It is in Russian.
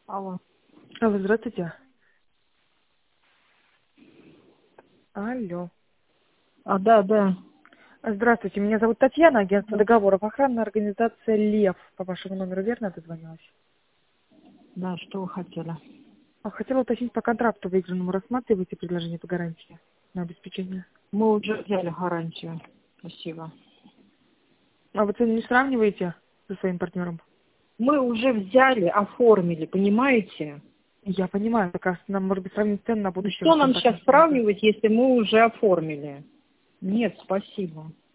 Алло. Алло, здравствуйте. Алло. Да. Здравствуйте, меня зовут Татьяна, агентство договоров, охранная организация «Лев». По вашему номеру верно дозвонилась? Да, что вы хотели? Хотела уточнить по контракту выигранному, рассматриваете предложение по гарантии на обеспечение? Мы уже взяли гарантию. Спасибо. А вы цены не сравниваете со своим партнером? Мы уже взяли, оформили, понимаете? Я понимаю, так а нам, может быть, сравнить цены на И будущее что вы сам нам так сейчас не сможете. сравнивать, если мы уже оформили? Нет, спасибо.